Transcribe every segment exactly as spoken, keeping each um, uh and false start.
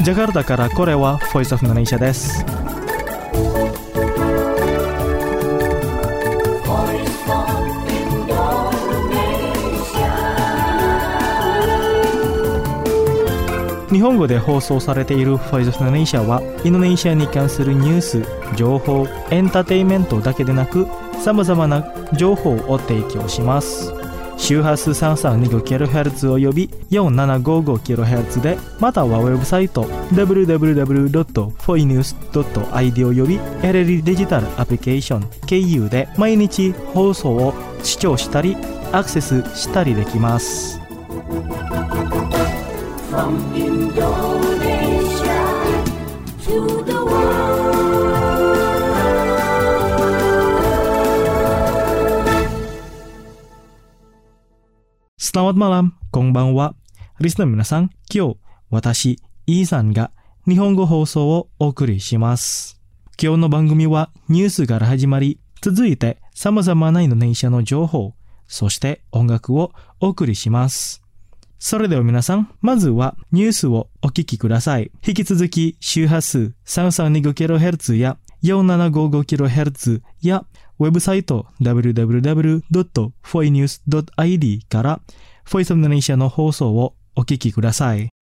ジャカルタからこれは Voice of Indonesia です。日本語で放送されている Voice of Indonesia はインドネシアに関するニュース、情報、エンターテインメントだけでなくさまざまな情報を提供します。周波数 さんさんにごキロヘルツ および よんななごごキロヘルツ で、またはウェブサイト ダブリューダブリューダブリュードットフォイニュースドットアイディー および エルエル デジタルアプリケーション経由で毎日放送を視聴したりアクセスしたりできます。From Indonesia to the world. Selamat malam, こんばんは。リスナーの皆さん、今日私イーさんが日本語放送をお送りします。今日の番組はニュースから始まり、続いて様々なインドネシアの情報、そして音楽をお送りします。それでは皆さん、まずはニュースをお聞きください。引き続き周波数 さんさんにごキロヘルツ や よんななごごキロヘルツ やウェブサイト ダブリューダブリューダブリュードットフォイニュースドットアイディー から Voice of Indonesia の放送をお聞きください。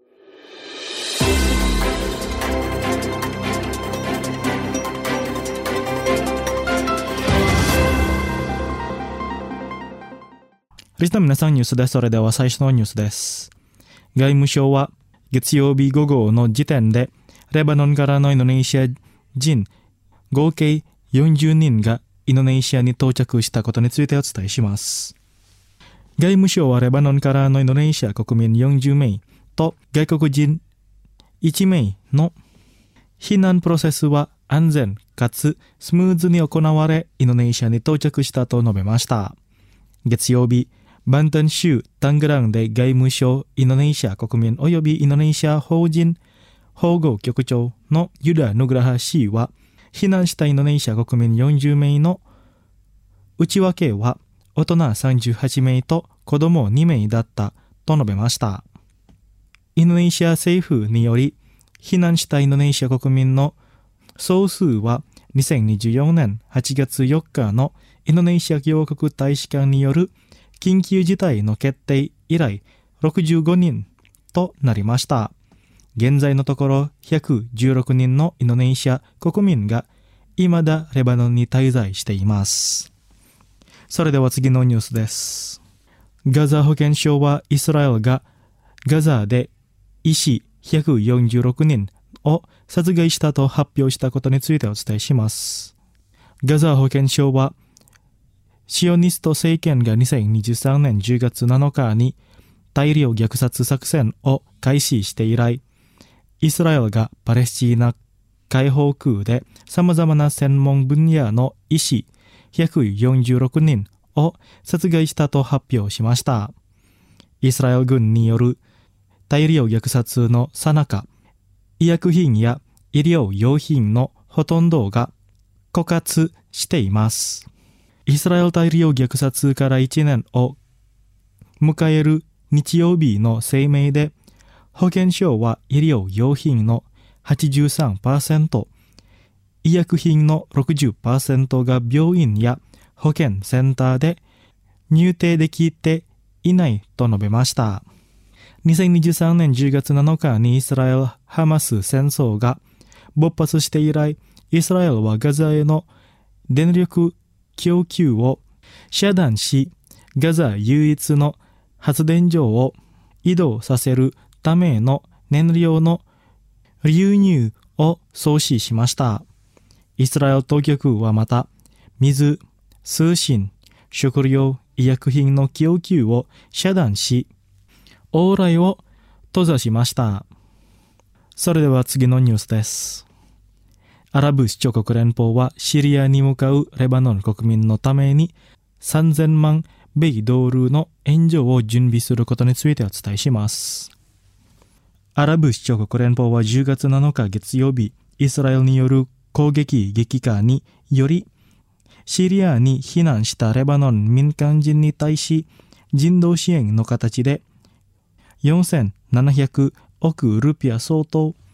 リスナーの皆さん、ニュースです。それでは最初のニュースです。外務省は月曜日午後の時点でレバノンからのインドネシア人合計よんじゅうにんがインドネシアに到着したことについてお伝えします。外務省はレバノンからのインドネシア国民よんじゅうめいと外国人いちめいの避難プロセスは安全かつスムーズに行われ、インドネシアに到着したと述べました。月曜日、バンタン州タングランで外務省インドネシア国民及びインドネシア法人保護局長のユダ・ヌグラハ氏は、避難したインドネシア国民よんじゅうめいの内訳は大人さんじゅうはちめいと子供にめいだったと述べました。インドネシア政府により避難したインドネシア国民の総数はにせんにじゅうよねんはちがつよっかのインドネシア両国大使館による緊急事態の決定以来ろくじゅうごにんとなりました。現在のところひゃくじゅうろくにんのインドネシア国民が未だレバノンに滞在しています。それでは次のニュースです。ガザ保健省はイスラエルがガザで医師ひゃくよんじゅうろくにんを殺害したと発表したことについてお伝えします。ガザ保健省はシオニスト政権がにせんにじゅうさんねんじゅうがつなのかに大量虐殺作戦を開始して以来、イスラエルがパレスチナ解放区で様々な専門分野の医師ひゃくよんじゅうろくにんを殺害したと発表しました。イスラエル軍による大量虐殺の最中、医薬品や医療用品のほとんどが枯渇しています。イスラエル大量虐殺からいちねんを迎える日曜日の声明で、保健省は医療用品の はちじゅうさんパーセント、医薬品の ろくじゅっパーセント が病院や保健センターで入手できていないと述べました。にせんにじゅうさんねんじゅうがつなのかにイスラエル・ハマス戦争が勃発して以来、イスラエルはガザへの電力供給を遮断し、ガザ唯一の発電所を移動させるための燃料の流入を阻止しました。イスラエル当局はまた、水、通信、食料、医薬品の供給を遮断し、往来を閉ざしました。それでは次のニュースです。アラブ首長国連邦はシリアに向かうレバノン国民のためにさんぜんまん米ドルの援助を準備することについてお伝えします。アラブ首長国連邦はじゅうがつなのか月曜日、イスラエルによる攻撃激化によりシリアに避難したレバノン民間人に対し人道支援の形でよんせんななひゃくおくルピア相当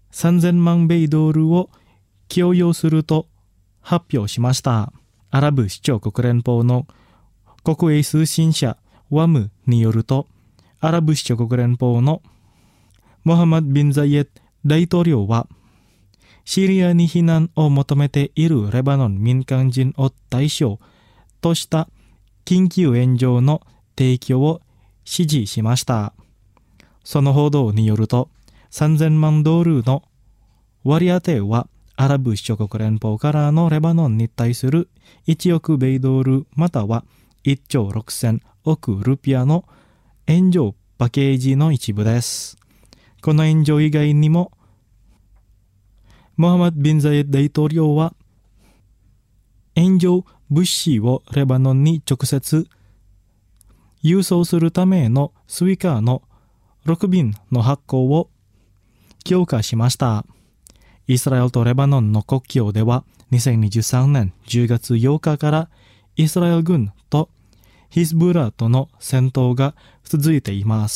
さんぜんまん米ドルを供与すると発表しました。アラブ首長国連邦の国営通信社ワムによると、アラブ首長国連邦のモハマド・ビン・ザイエッド大統領は、シリアに避難を求めているレバノン民間人を対象とした緊急援助の提供を指示しました。その報道によると、さんぜんまんドルの割り当ては、アラブ首長国連邦からのレバノンに対するいちおく米ドルまたはいっちょうろくせんおくルピアの援助パッケージの一部です。この援助以外にも、モハマド・ビン・ザイエッド大統領は、援助物資をレバノンに直接輸送するためのスイカのろくびんの発行を強化しました。イスラエルとレバノンの国境ではにせんにじゅうさんねんじゅうがつようかからイスラエル軍とヒズブラとの戦闘が続いています。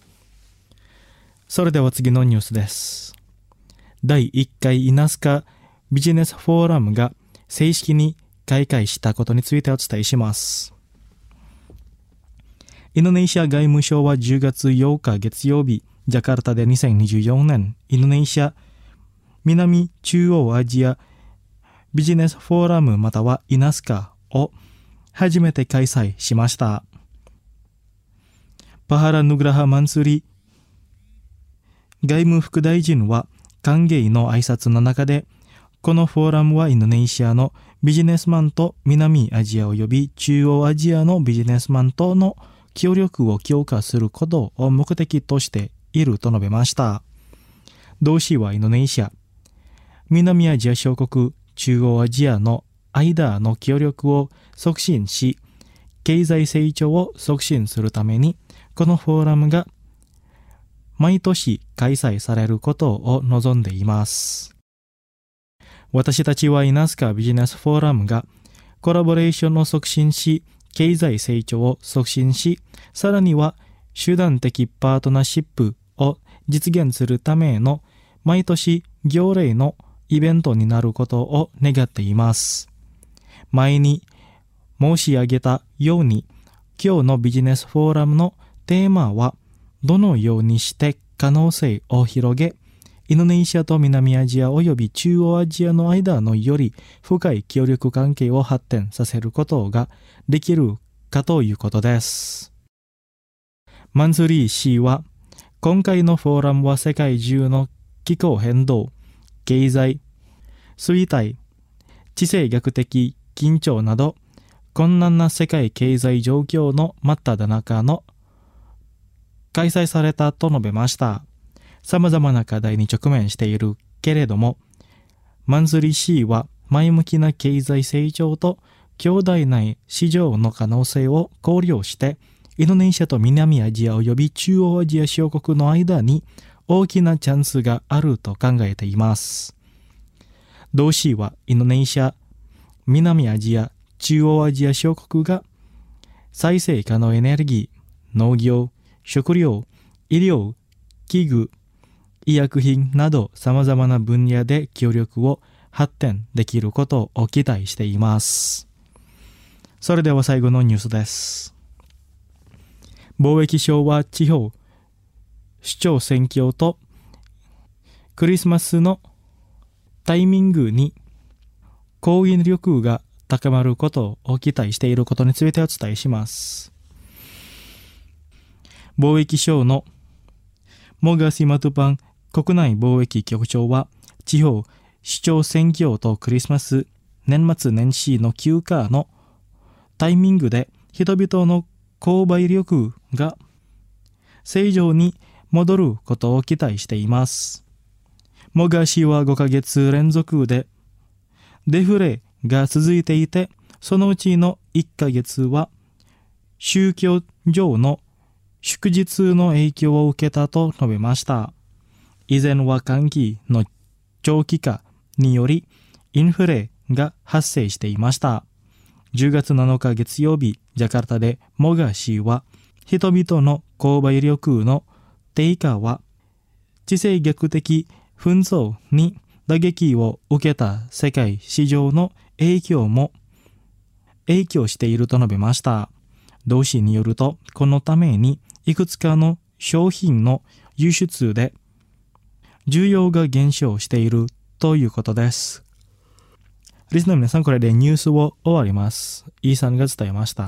それでは次のニュースです。だいいっかいイナスカビジネスフォーラムが正式に開会したことについてお伝えします。インドネシア外務省はじゅうがつようか月曜日、ジャカルタでにせんにじゅうよねんインドネシア南中央アジアビジネスフォーラムまたはイナスカを初めて開催しました。パハラ・ヌグラハ・マンスリ外務副大臣は歓迎の挨拶の中で、このフォーラムはインドネシアのビジネスマンと南アジア及び中央アジアのビジネスマンとの協力を強化することを目的としていると述べました。同氏はインドネシア、南アジア諸国、中央アジアの間の協力を促進し、経済成長を促進するために、このフォーラムが毎年開催されることを望んでいます。私たちはイナスカビジネスフォーラムがコラボレーションを促進し、経済成長を促進し、さらには集団的パートナーシップを実現するための毎年行例のイベントになることを願っています。前に申し上げたように、今日のビジネスフォーラムのテーマは、どのようにして可能性を広げ、インドネシアと南アジア及び中央アジアの間のより深い協力関係を発展させることができるかということです。マンスリー氏は、今回のフォーラムは世界中の気候変動、経済、衰退、地政学的緊張など、困難な世界経済状況の真っ只中の開催されたと述べました。様々な課題に直面しているけれども、マンスリー氏は前向きな経済成長と強大な市場の可能性を考慮して、インドネシアと南アジア及び中央アジア諸国の間に大きなチャンスがあると考えています。同氏はインドネシア、南アジア、中央アジア諸国が再生可能エネルギー、農業、食料、医療、器具、医薬品など様々な分野で協力を発展できることを期待しています。それでは最後のニュースです。貿易省は地方首長選挙とクリスマスのタイミングに抗議力が高まることを期待していることについてお伝えします。貿易省のモガシマトゥパン国内貿易局長は、地方首長選挙とクリスマス、年末年始の休暇のタイミングで人々の購買力が正常に戻ることを期待しています。モガ氏はごかげつ連続でデフレが続いていて、そのうちのいっかげつは宗教上の祝日の影響を受けたと述べました。以前は換気の長期化によりインフレが発生していました。じゅうがつなのか月曜日、ジャカルタでモガ氏は、人々の購買力の低下は地政学的紛争に打撃を受けた世界市場の影響も影響していると述べました。同氏によると、このためにいくつかの商品の輸出で需要が減少しているということです。リスナーの皆さん、これでニュースを終わります。イーさんが伝えました。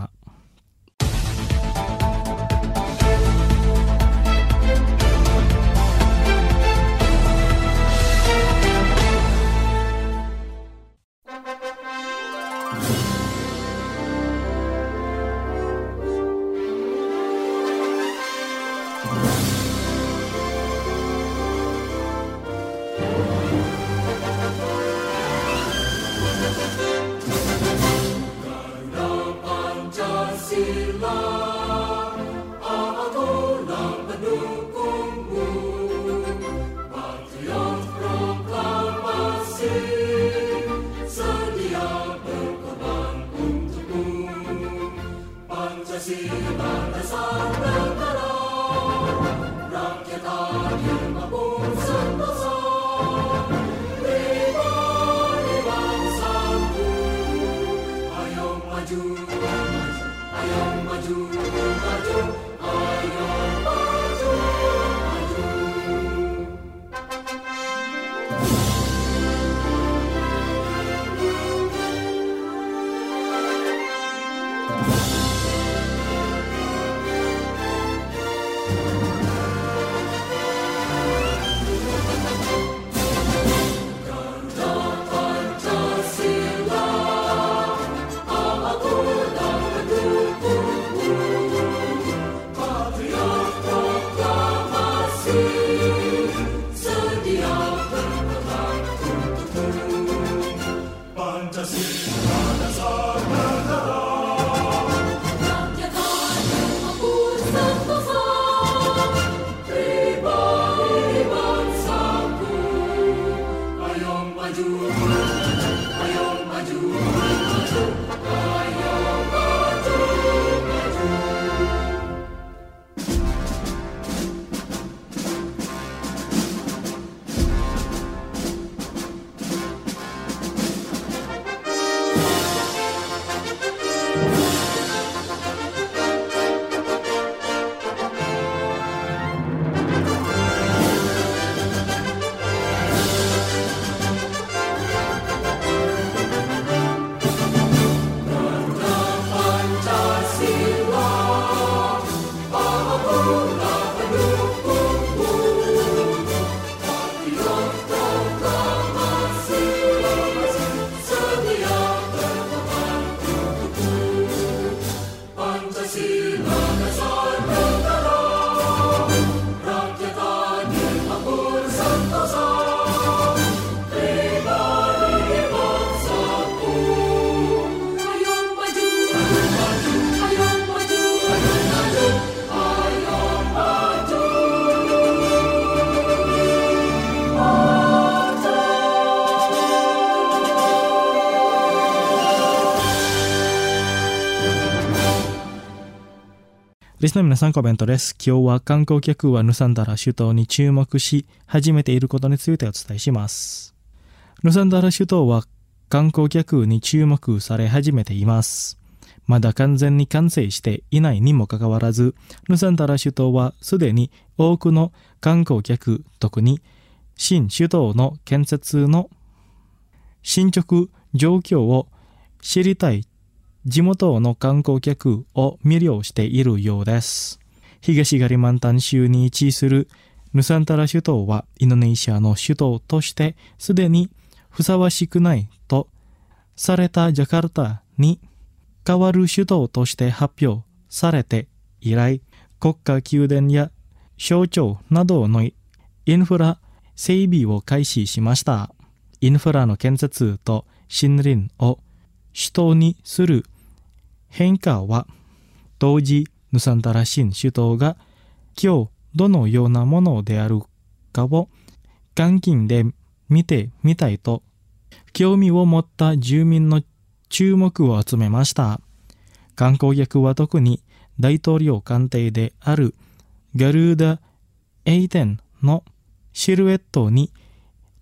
リスナーの皆さん、コメントです。今日は観光客はヌサンダラ首都に注目し始めていることについてお伝えします。ヌサンダラ首都は観光客に注目され始めています。まだ完全に完成していないにもかかわらず、ヌサンダラ首都はすでに多くの観光客、特に新首都の建設の進捗状況を知りたい地元の観光客を魅了しているようです。東ガリマンタン州に位置するヌサンダラ首都はインドネシアの首都としてすでにふさわしくないとされたジャカルタに代わる首都として発表されて以来、国家宮殿や省庁などのインフラ整備を開始しました。インフラの建設と森林を首都にする変化は、当時ヌサンダラ新首都が今日どのようなものであるかを監禁で見てみたいと興味を持った住民の注目を集めました。観光客は特に大統領官邸であるガルーダ・エイテンのシルエットに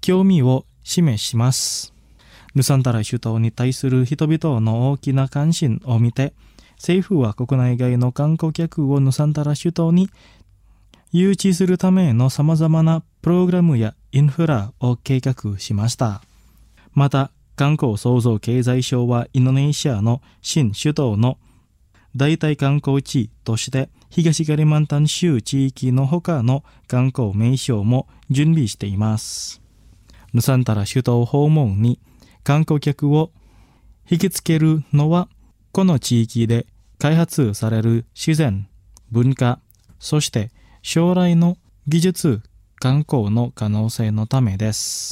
興味を示します。ヌサンタラ首都に対する人々の大きな関心を見て、政府は国内外の観光客をヌサンタラ首都に誘致するための様々なプログラムやインフラを計画しました。また、観光創造経済省はインドネシアの新首都の代替観光地として東カリマンタン州地域の他の観光名所も準備しています。ヌサンタラ首都訪問に観光客を引きつけるのは、この地域で開発される自然、文化、そして将来の技術、観光の可能性のためです。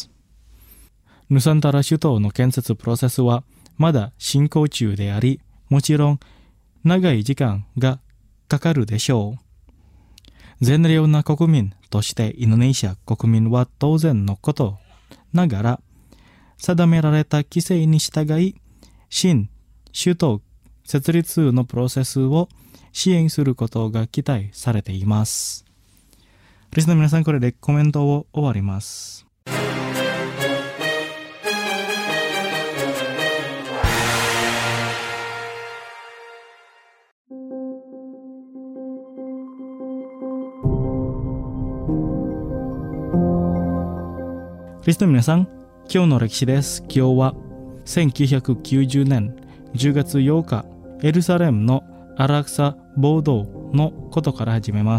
ヌサンタラ首都の建設プロセスはまだ進行中であり、もちろん長い時間がかかるでしょう。善良な国民としてインドネシア国民は当然のことながら、定められた規制に従い、新首都設立のプロセスを支援することが期待されています。リスナーの皆さん、これでコメントを終わります。リスナーの皆さん、今日の歴史です。今日はせんきゅうひゃくきゅうじゅうねんじゅうがつようか、エルサレムのアラクサ暴動のことから始めます。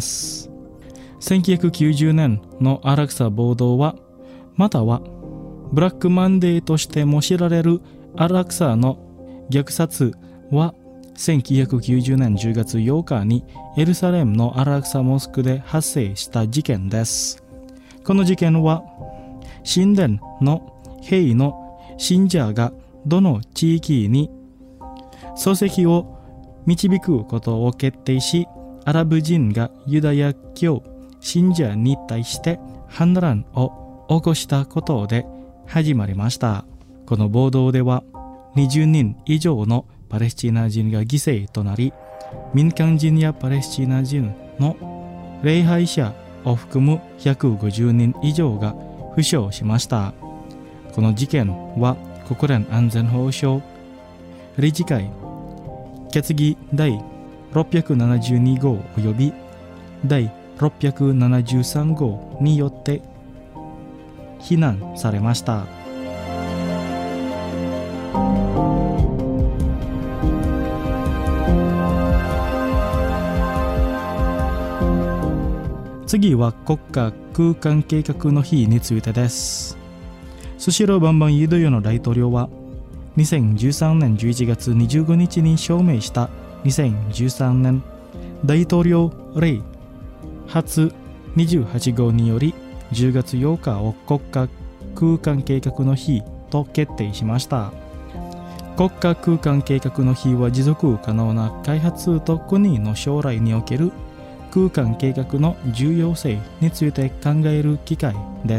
せんきゅうひゃくきゅうじゅうねんのアラクサ暴動は、またはブラックマンデーとしても知られるアラクサの虐殺は、せんきゅうひゃくきゅうじゅうねんじゅうがつようかにエルサレムのアラクサモスクで発生した事件です。この事件は、神殿の兵の信者がどの地域に礎石を導くことを決定し、アラブ人がユダヤ教信者に対して反乱を起こしたことで始まりました。この暴動ではにじゅうにん以上のパレスチナ人が犠牲となり、民間人やパレスチナ人の礼拝者を含むひゃくごじゅうにん以上が負傷しました。この事件は国連安全保障理事会決議第ろっぴゃくななじゅうにごうおよび第ろっぴゃくななじゅうさんごうによって非難されました。次は国家空間計画の日についてです。スシローバンバンユドヨの大統領はにせんじゅうさんねんじゅういちがつにじゅうごにちに署名したにせんじゅうさんねん大統領令初にじゅうはちごうによりじゅうがつようかを国家空間計画の日と決定しました。国家空間計画の日は持続可能な開発と国の将来における空間計画の重要性について考える機会です。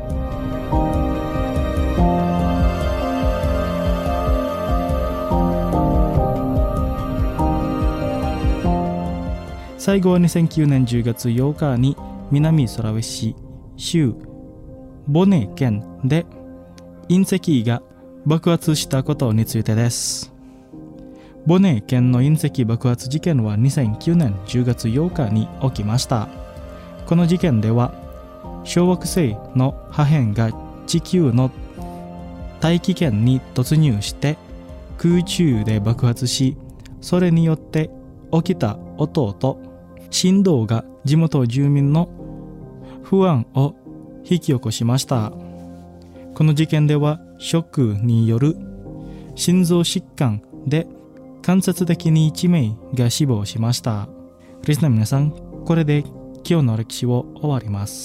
最後はにせんきゅうねんじゅうがつようかに南ソラウェシ州ボネ県で隕石が爆発したことについてです。ボネ県の隕石爆発事件はにせんきゅうねんじゅうがつようかに起きました。この事件では小惑星の破片が地球の大気圏に突入して空中で爆発し、それによって起きた音と振動が地元住民の不安を引き起こしました。この事件ではショックによる心臓疾患で間接的にいちめいが死亡しました。リスナーの皆さん、これで今日の歴史を終わります。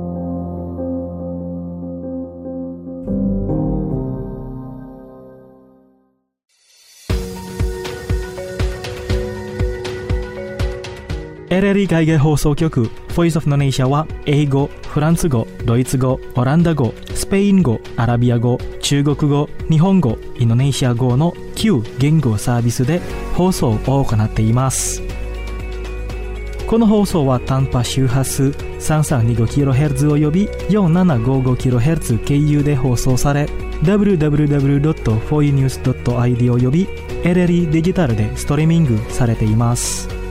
エルエルイ 海外放送局 Voice of Indonesia は英語、フランス語、ドイツ語、オランダ語、スペイン語、アラビア語、中国語、日本語、インドネシア語のきゅう言語サービスで放送を行っています。 この放送は短波周波数 さんさんにごキロヘルツ および よんななごごキロヘルツ 経由で放送され ダブリューダブリューダブリュードットフォーユーニュースドットアイディー および エルエルイー デジタルでストリーミングされています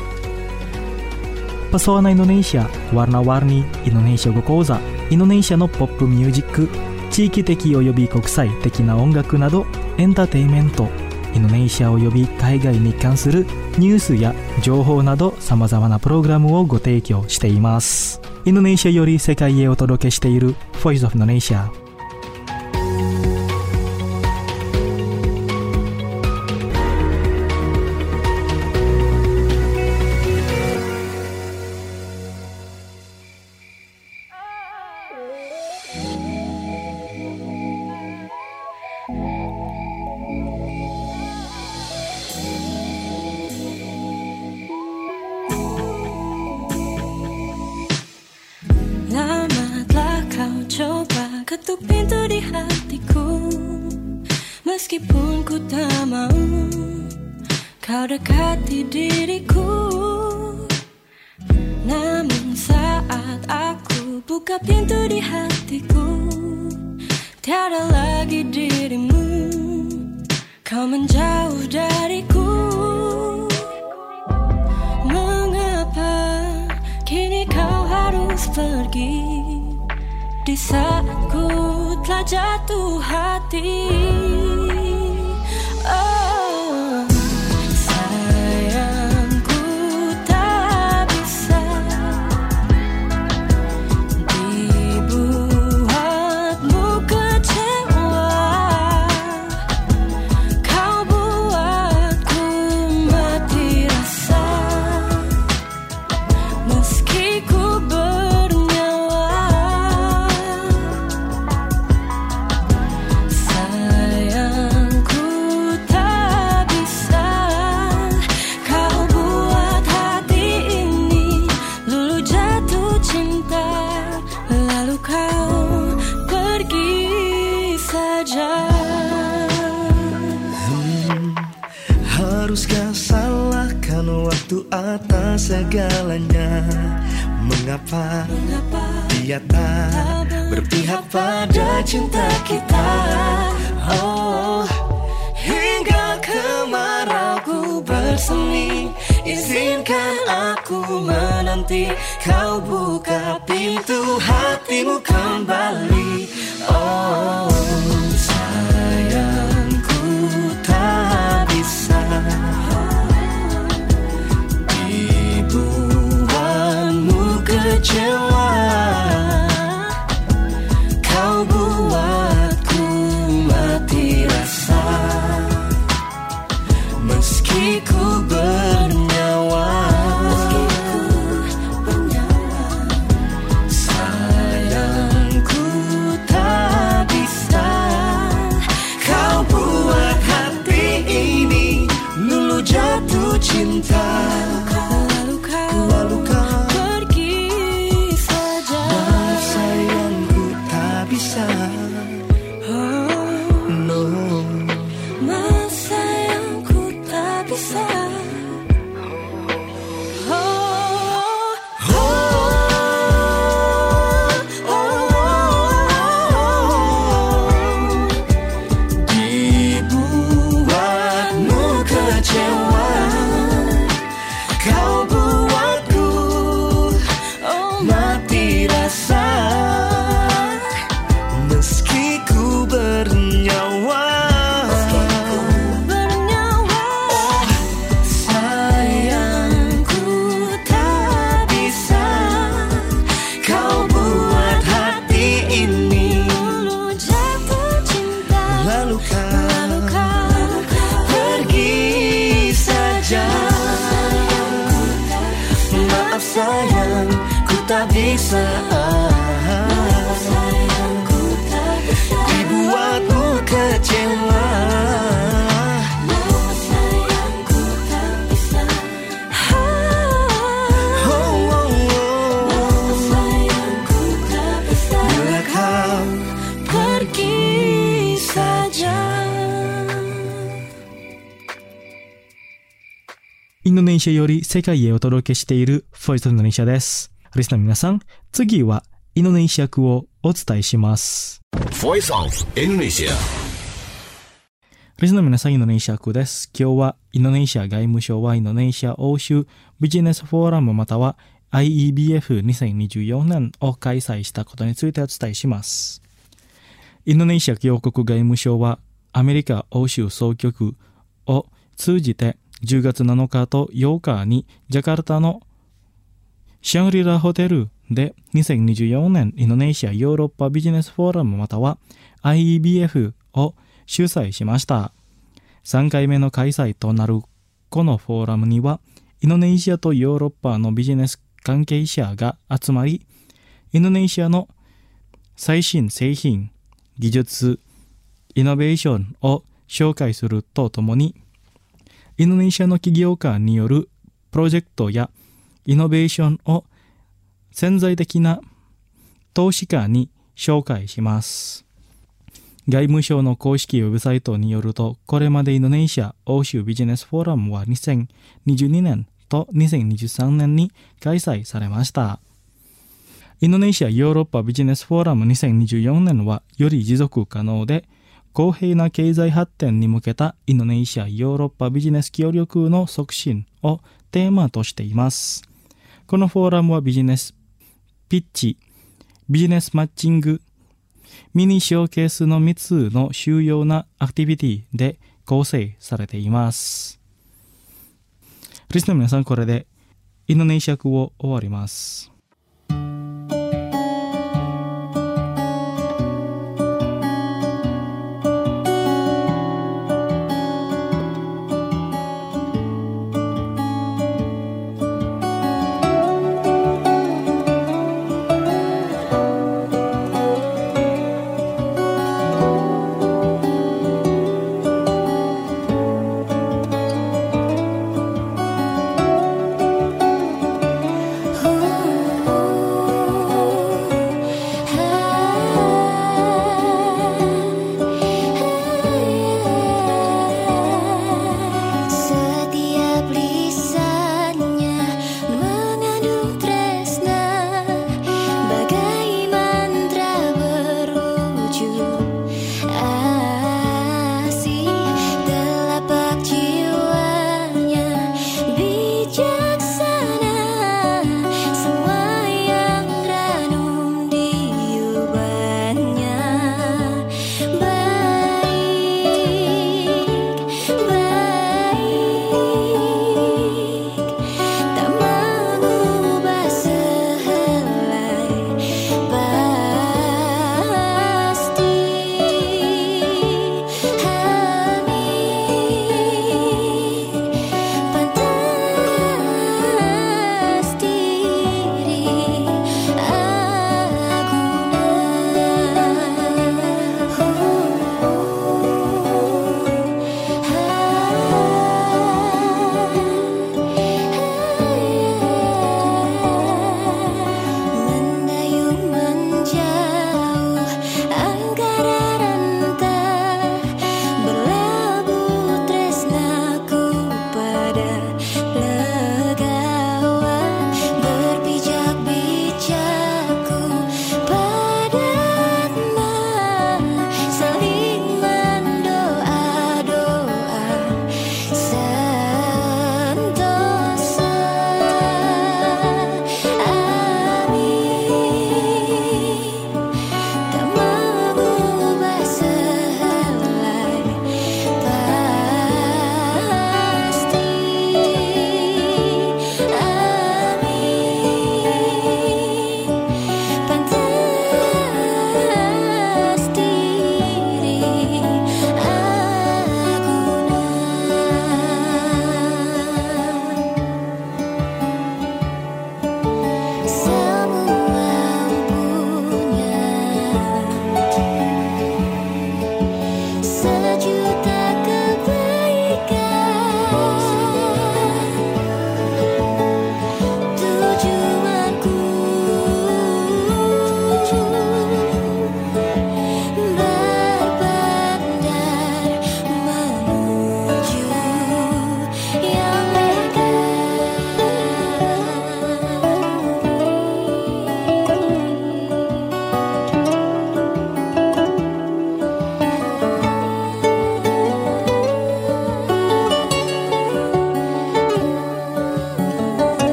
。Pesona Indonesia, warna-warni Indonesia語講座、インドネシアのポップミュージック、地域的および国際的な音楽などエンターテインメント、インドネシアおよび海外に関するニュースや情報など様々なプログラムをご提供しています。インドネシアより世界へお届けしている Voice of Indonesia。 Ketuk pintu di hatiku, meskipun ku tak mau kau dekati diriku. Namun saat aku buka pintu di hatiku, tiada lagi dirimu, kau menjauh dariku. Mengapa kini kau harus pergi di saat ku telah jatuh hati? Oh, sayangku tak bisa dibuatmu kecewa. Kau buatku mati rasa, meski ku Haruskah salahkan waktu atas segalanya? Mengapa, Mengapa dia tak berpihak pada cinta kita? Oh, hingga kemarauku bersemi, izinkan aku menanti kau buka pintu hatimu kembali. Oh, sayangku tak bisa dibuatmu kecewa. Kau buatku mati rasa, meski ku bernyawa. Sayangku tak bisa kau buat hati ini lulu jatuh cinta. Lalu kau, lalu kau pergi saja. Maaf sayangku tak bisa. Oh, no. Maaf sayangku tak bisa. Oh, oh, oh, oh. Dibuatmu kecewa, kau buatku mati rasa, meski ku bernyawa. Oh, sayangku tak bisa kau buat hati ini lulu jatuh cinta. Lalu kau pergi saja. Maaf sayang, ku tak bisa dibuatmu kecewa. Oh, oh, oh. Bila kau pergi saja. インドネシアより世界へお届けしているボイスオブインドネシアです。リスナーの皆さん、次はインドネシア語をお伝えします。 Voice of Indonesia。 リスナーの皆さん、インドネシア語です。今日はインドネシア外務省はインドネシア欧州ビジネスフォーラムまたは アイイービーエフにせんにじゅうよねんを開催したことについてお伝えします。インドネシア共和国外務省はアメリカ欧州総局を通じてじゅうがつなのかとようかにジャカルタのシャングリラホテルでにせんにじゅうよねんインドネシアヨーロッパビジネスフォーラムまたは アイイービーエフ を主催しました。さんかいめの開催となるこのフォーラムにはインドネシアとヨーロッパのビジネス関係者が集まり、インドネシアの最新製品、技術、イノベーションを紹介するとともに、インドネシアの企業家によるプロジェクトやイノベーションを潜在的な投資家に紹介します。外務省の公式ウェブサイトによると、これまでインドネシア欧州ビジネスフォーラムはにせんにじゅうにねんとにせんにじゅうさんねんに開催されました。インドネシアヨーロッパビジネスフォーラムにせんにじゅうよねんはより持続可能で公平な経済発展に向けたインドネシアヨーロッパビジネス協力の促進をテーマとしています。このフォーラムはビジネスピッチ、ビジネスマッチング、ミニショーケースのみっつの主要なアクティビティで構成されています。リスナーの皆さん、これでインドネシア語を終わります。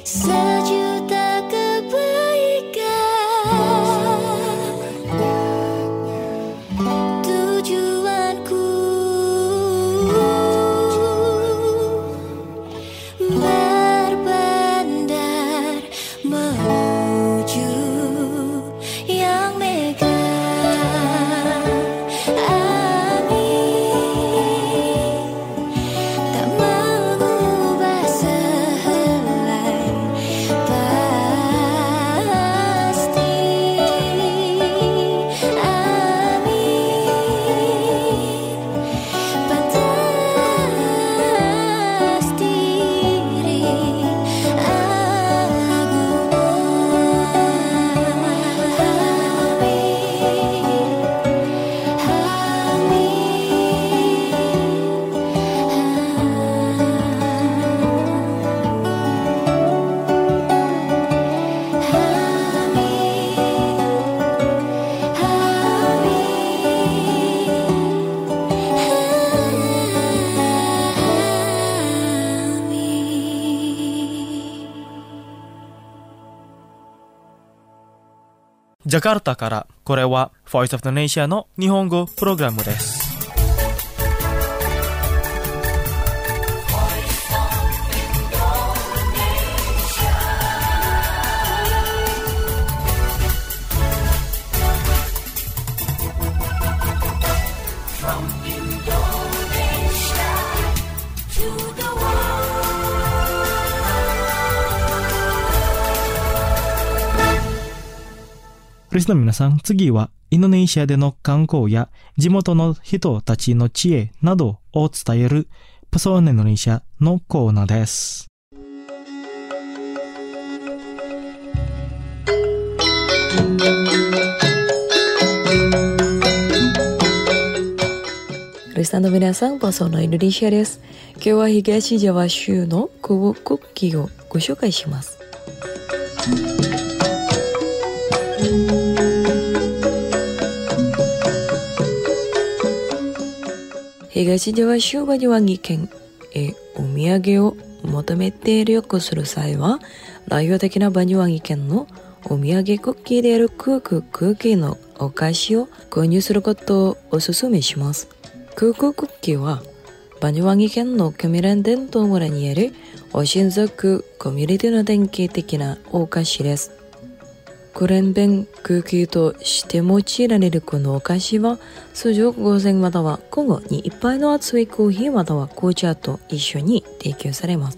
sejuta kebaikan tujuanku berbandar menuju yang mega. ジャカルタから、これは Voice of the Nation の日本語プログラムです。リスナーの皆さん、次はインドネシアでの観光や地元の人たちの知恵などを伝えるパソネインドネシアのコーナーです。 リスナーの皆さん、パソネインドネシアです。今日は東ジャワ州のクウクッキーをご紹介します。東ジャワ州バニワギ県へお土産を求めて旅行する際は、代表的なバニワギ県のお土産クッキーであるクーククッキーのお菓子を購入することをお勧めします。クーククッキーはバニワギ県のキョミラン伝統村にあるオシン族コミュニティの典型的なお菓子です。クレンベンクッキーとして用いられるこのお菓子は、通常ごせんまたは交互に一杯の熱いコーヒーまたは紅茶と一緒に提供されます。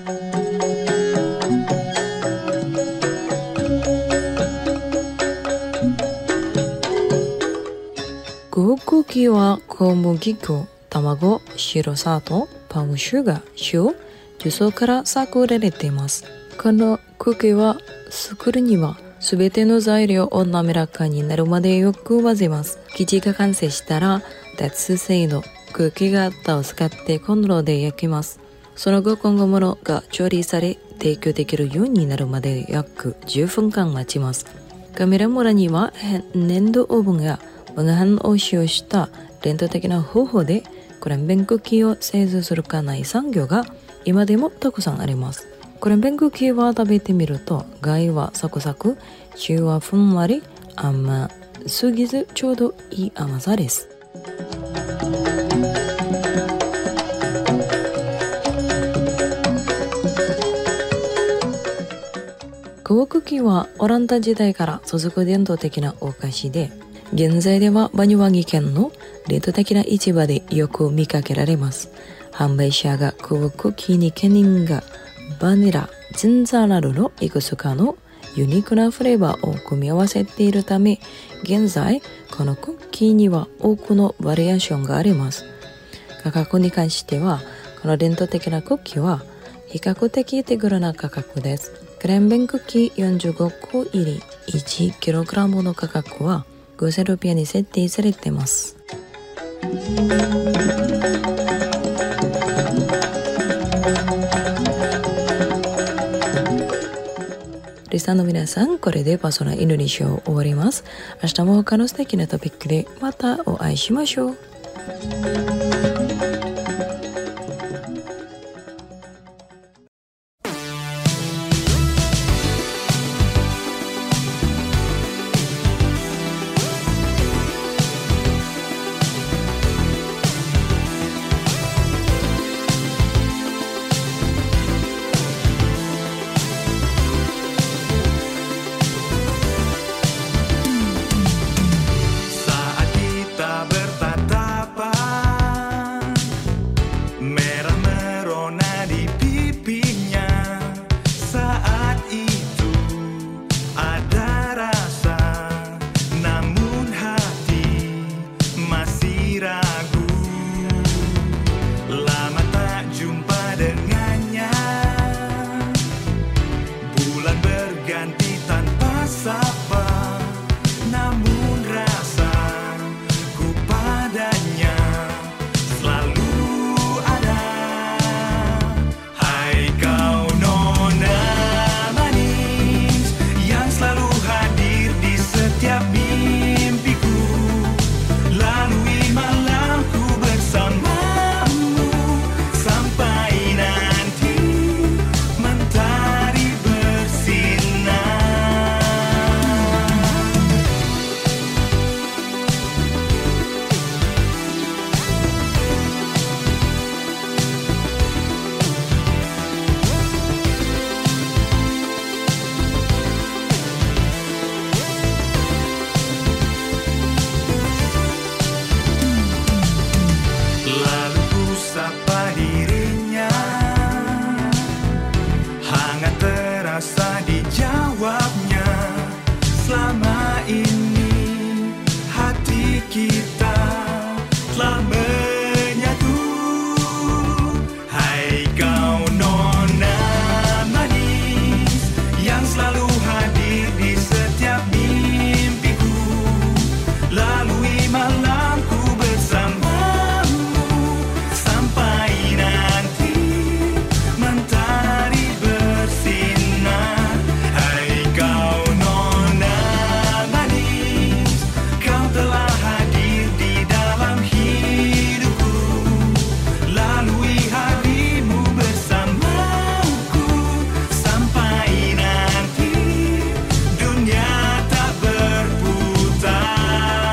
クッキーは小麦粉、卵、白砂糖、パンシュガー、塩、重曹から作られています。このクッキーは作るにはすべての材料を滑らかになるまでよく混ぜます。生地が完成したら、鉄製のクッキー型を使ってコンロで焼きます。その後、今後ものが調理され、提供できるようになるまで約じゅっぷんかん待ちます。カメラ村には粘土オーブンやマグハンを使用した伝統的な方法でクレンベンクッキーを製造する家内産業が今でもたくさんあります。クレンベンクッキーは食べてみると、外はサクサク、中はふんわり、甘すぎずちょうどいい甘さです。クワクッキーはオランダ時代から続く伝統的なお菓子で、現在ではバニワギ県の伝統的な市場でよく見かけられます。販売者がクワクッキーにケニンガ、バニラ、ジンジャーなどのいくつかのユニークなフレーバーを組み合わせているため、現在このクッキーには多くのバリエーションがあります。価格に関しては、この伝統的なクッキーは比較的手頃な価格です。クレンベンクッキーよんじゅうごこ入り いちキログラム の価格はごせんルピアに設定されています。リスナーの皆さん、これでパーソナルインドネシアを終わります。明日も他の素敵なトピックでまたお会いしましょう。 sangat terasa dijawabnya. Selama ini hati kita telah menyatu. Hai kau nona manis yang selalu hadir di setiap mimpiku. Lalui malamku bersamamu sampai nanti mentari bersinar. Hai kau nona manis, kau telah hadir di dalam hidupku. Lalui harimu bersamaku sampai nanti dunia tak berputar.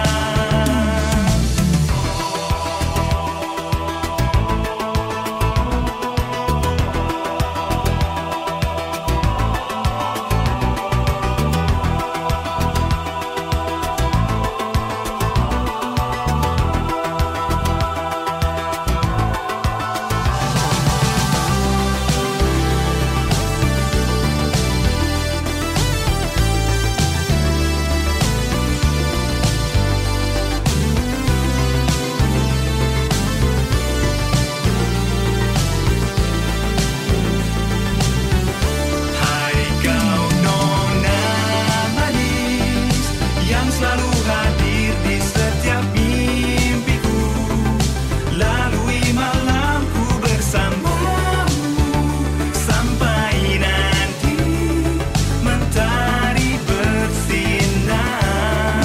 Hai kau nona manis yang selalu hadir di setiap mimpiku. Lalui malamku bersamamu sampai nanti mentari bersinar.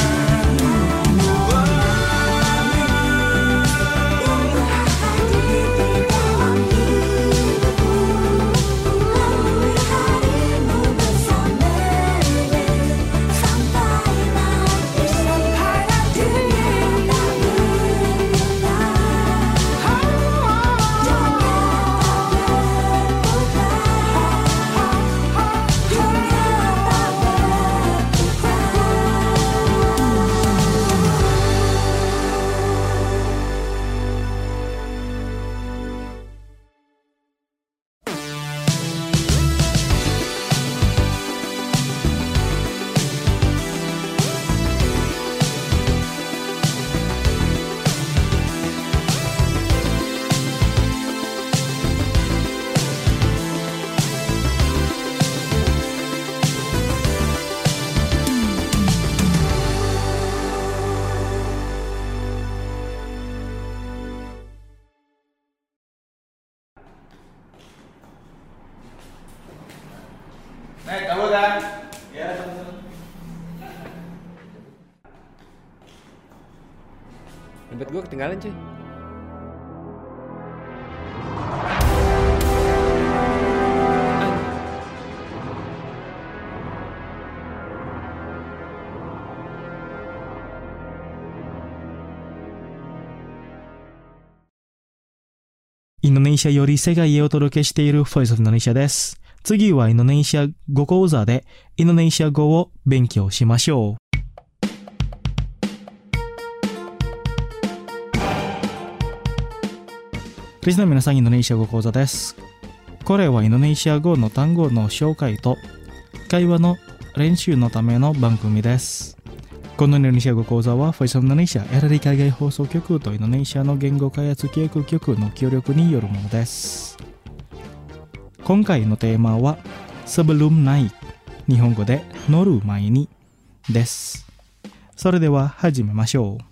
Naik, kamu kan? Ya, teman-teman. Dompet gue ketinggalan cuy. Indonesia より世界へお届けしている Voice of Indonesia です。次はインドネシア語講座でインドネシア語を勉強しましょう。リスナーの皆さん、インドネシア語講座です。これはインドネシア語の単語の紹介と会話の練習のための番組です。このインドネシア語講座は Voice of Indonesia エルディー海外放送局とインドネシアの言語開発企画局の協力によるものです。今回のテーマは Sebelum naik、 日本語で乗る前にです。それでは始めましょう。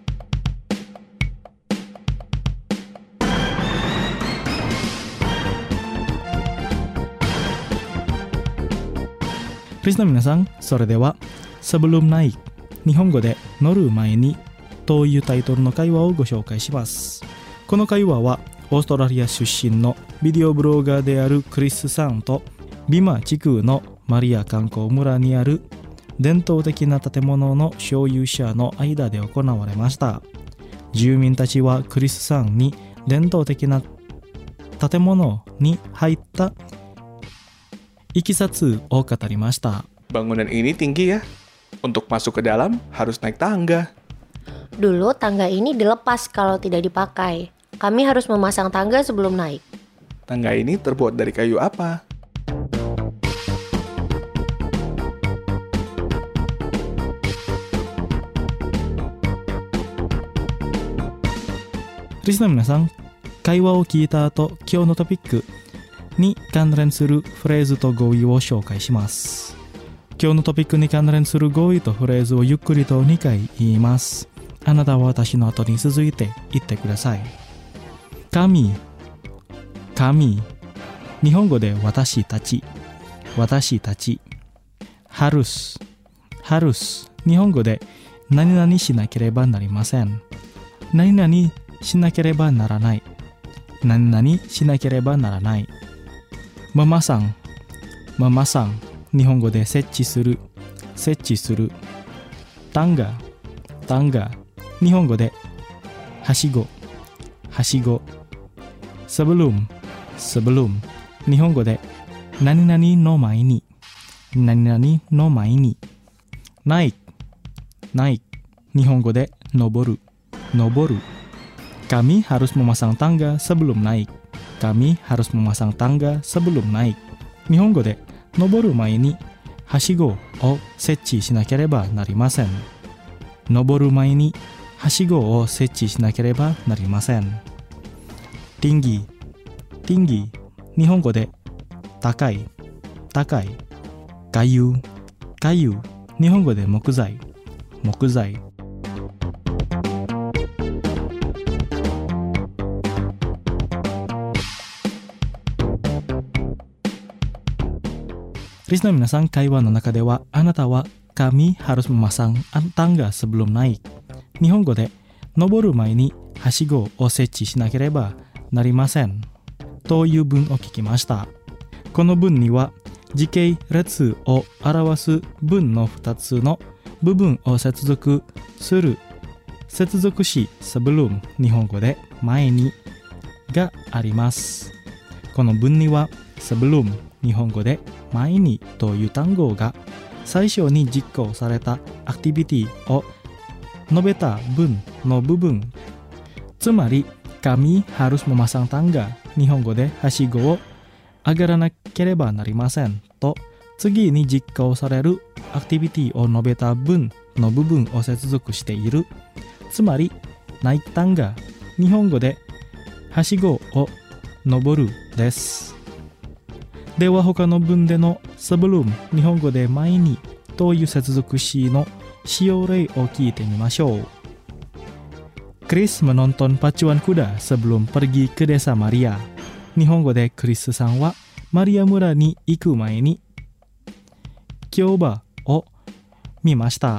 リスナーの皆さん、それでは Sebelum naik、 日本語で乗る前にというタイトルの会話をご紹介します。この会話はオーストラリア出身のビデオブロガーであるクリスさんとビマ地区のマリア観光村にある伝統的な建物の所有者の間で行われました。住民たちはクリスさんに伝統的な建物に入ったいきさつを語りました。 Bangunan ini tinggi ya. Untuk masuk ke dalam harus naik tangga. Dulu tangga ini dilepas kalau tidak dipakai. Kami harus memasang tangga sebelum naik. Tangga ini terbuat dari kayu apa? リスナーの皆さん、会話を聞いた後、今日のトピックに関連するフレーズと語彙を紹介します。今日のトピックに関連する語彙とフレーズをゆっくりとにかい言います。あなたは私の後に続いて言ってください。神、神、日本語で私たち、私たち。ハルス、ハルス、日本語で何々しなければなりません。何々しなければならない。何々しなければならない。memasang、memasang、日本語で設置する、設置する。tangga、tangga、日本語ではしご、はしご。sebelum、sebelum、日本語で何々の前に、何々の前に。naik、naik、日本語で登る、登る。Kami harus memasang tangga sebelum naik. Kami harus memasang tangga sebelum naik. 日本語で登る前にはしごを設置しなければなりません。登る前にはしごを設置しなければなりません。tinggi、tinggi、日本語で高い、高い。kayu、kayu、日本語で木材、木材。リスナーの皆さん、会話の中ではあなたはkami harus memasang tangga sebelum naik、日本語で登る前にはしごを設置しなければなりませんという文を聞きました。この文には時系列を表す文のふたつの部分を接続する接続詞 sebelum、 日本語で前にがあります。この文には sebelum、 日本語で前にという単語が最初に実行されたアクティビティを述べた文の部分、つまり kami harus memasang tangga、 日本語ではしごを上がらなければなりませんと次に実行されるアクティビティを述べた文の部分を接続している。つまり naik tangga、 日本語ではしごを登るです。では他の文での sebelum、 日本語で前にという接続詞の使用例を聞いてみましょう。Chris menonton pacuan kuda sebelum pergi ke desa Maria。 日本語でクリスさんはマリア村に行く前に競馬を見ました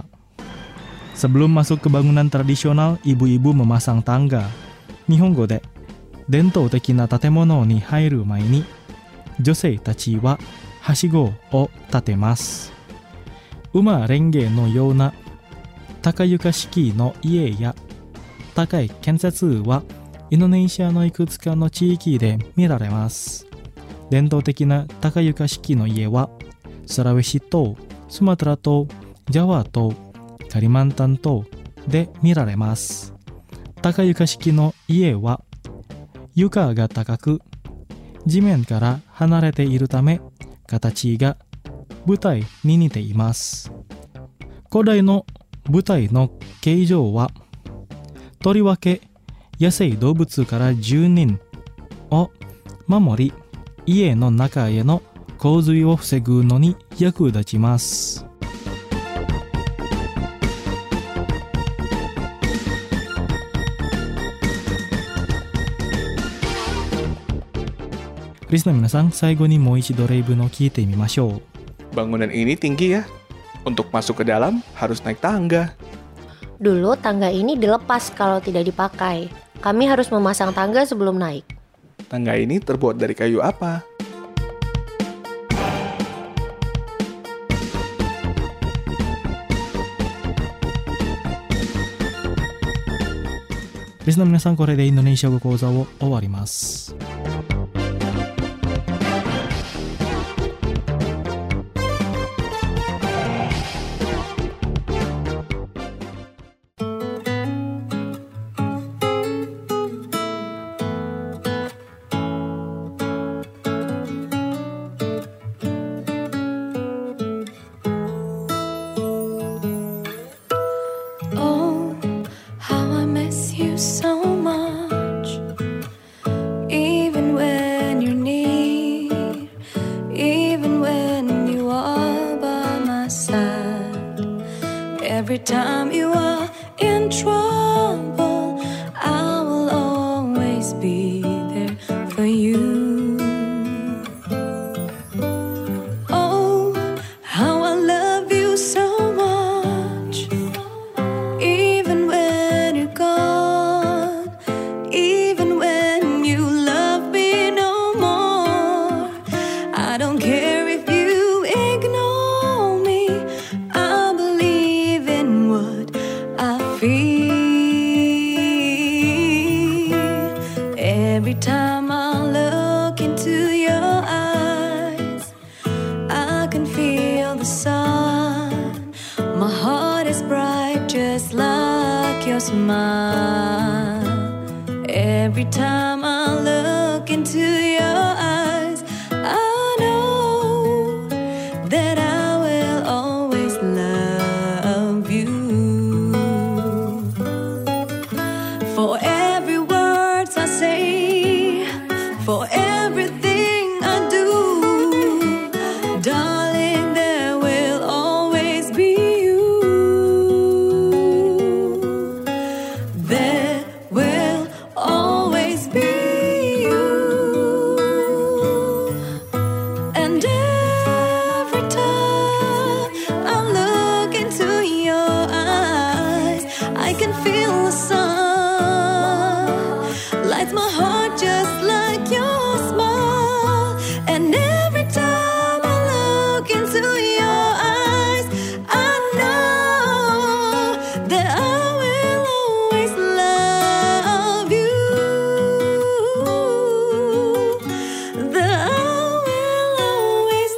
。Sebelum masuk ke bangunan tradisional, ibu-ibu memasang tangga。 日本語で伝統的な建物に入る前に女性たちははしごを立てます。馬レンゲのような高床式の家や高い建設はインドネシアのいくつかの地域で見られます。伝統的な高床式の家はスラウェシ島、スマトラ島、ジャワ島、カリマンタン島で見られます。高床式の家は床が高く地面から離れているため形が舞台に似ています。古代の舞台の形状はとりわけ野生動物から住人を守り家の中への洪水を防ぐのに役立ちます。リスナーの皆さん、最後にもう一度例文を聞いてみましょう。 Bangunan ini tinggi ya. Untuk masuk ke dalam harus naik tangga. Dulu tangga ini dilepas kalau tidak dipakai. Kami harus memasang tangga sebelum naik. Tangga ini terbuat dari kayu apa? Listener の皆さん、これでインドネシア語講座を終わります。 Oh, how I miss you so much. Every time you are in trouble, I will always be there for you. Oh, how I love you so much. Even when you're gone, even when you love me no more, I don't care if you ignore me. I believe in what I feel. Every time I look into your eyes, I can feel the sun. My heart is bright just like your smile. Every time I look into your eyes, I know that I will always love you. For every word I say, for everything I do, darling, there will always be you. There will always be you. And every time I look into your eyes, I can feel the sun lights my heart just like your smile. And every time I look into your eyes, I know that I will always love you. That I will always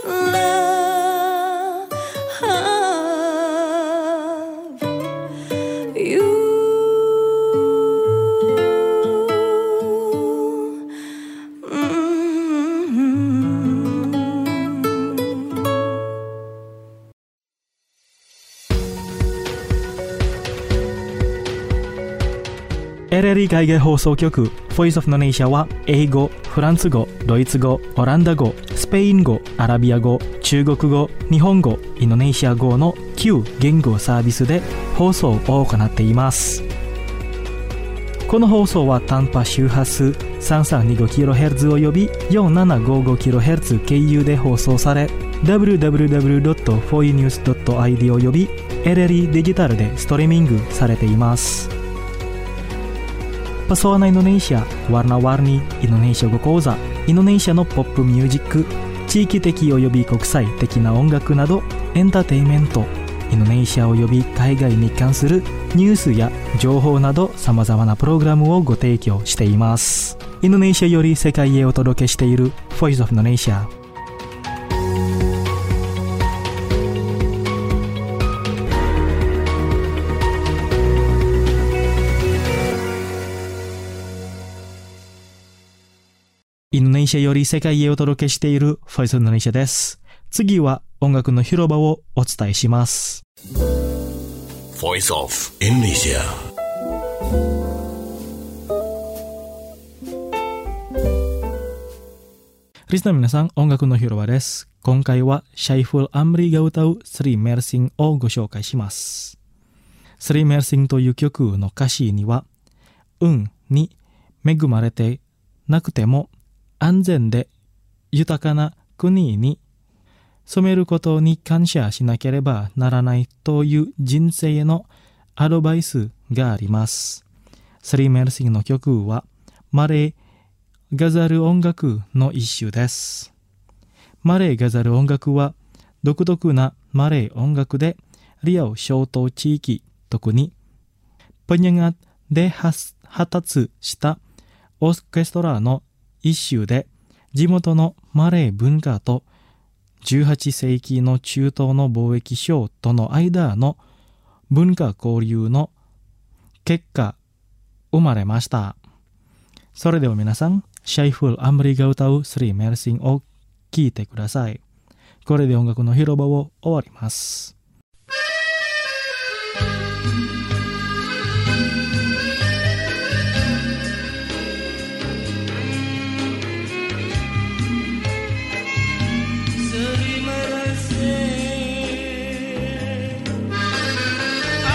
love you. エルエルイ 海外放送局 Voice of Indonesia は英語、フランス語、ドイツ語、オランダ語、スペイン語、アラビア語、中国語、日本語、インドネシア語のきゅう言語サービスで放送を行っています。この放送は短波周波数 さんさんにごキロヘルツ および よんななごごキロヘルツ 経由で放送され ダブリューダブリューダブリュードットフォーユーニュースドットアイディー および エルエルイ デジタルでストリーミングされています。Pesona Indonesia, warna-warni Indonesia語講座、インドネシアのポップミュージック、地域的および国際的な音楽などエンターテインメント、インドネシアおよび海外に関するニュースや情報などさまざまなプログラムをご提供しています。インドネシアより世界へお届けしている Voice of Indonesia。インドネシアより世界へお届けしている Voice of Indonesia です。次は音楽の広場をお伝えします。 Voice of Indonesia。 リスナーの皆さん、音楽の広場です。今回はシャイフル・アムリが歌うスリーメルシンをご紹介します。スリーメルシンという曲の歌詞には、運に恵まれてなくても安全で豊かな国に染めることに感謝しなければならないという人生へのアドバイスがあります。スリーメルシンの曲はマレー・ガザル音楽の一種です。マレー・ガザル音楽は独特なマレー音楽でリアオ小島地域、特にpenyengatで発達したオーケストラの一種で、地元のマレー文化とじゅうはっ世紀の中東の貿易商との間の文化交流の結果生まれました。それでは皆さん、シャイフル・アムリが歌うスリーメルシンを聴いてください。これで音楽の広場を終わります。 I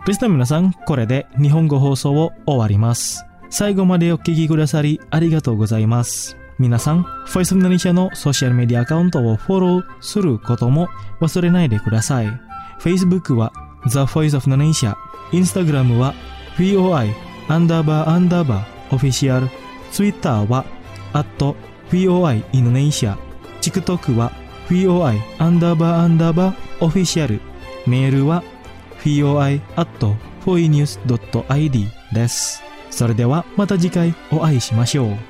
リスナーの皆さん、これで日本語放送を終わります。最後までお聞きくださりありがとうございます。皆さん、Voice of Indonesia のソーシャルメディアアカウントをフォローすることも忘れないでください。Facebook は The Voice of Indonesia、Instagram は ブイオーアイ アンダーバーアンダーバーオフィシャル、Twitter は アット ブイオーアイ インドネシア、TikTok は ブイオーアイ アンダーバーアンダーバーオフィシャル、メールは ブイオーアイ アット フォイニュース ドット アイディー です。それではまた次回お会いしましょう。